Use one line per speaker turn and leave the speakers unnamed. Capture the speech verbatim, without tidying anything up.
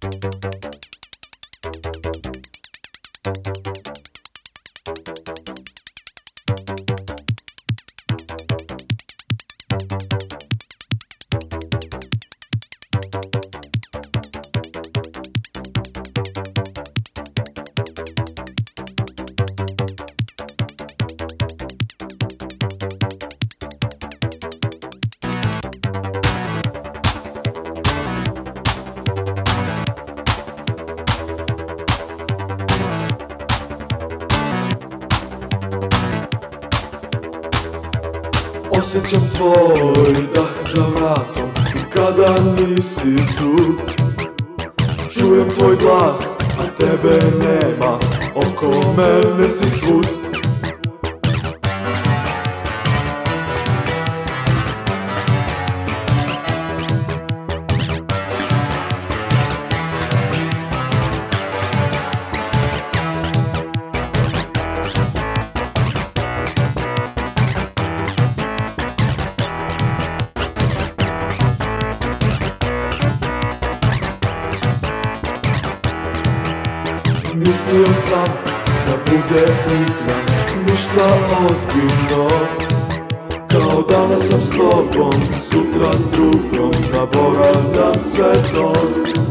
Osjećam tvoj dah za vratom i kada nisi tu. Čujem tvoj glas, a tebe nema, oko mene si svud. Mislio sam da bude igra, ništa ozbiljno. Kao danas sam s tobom, sutra s drugom, zaboravljam sve to.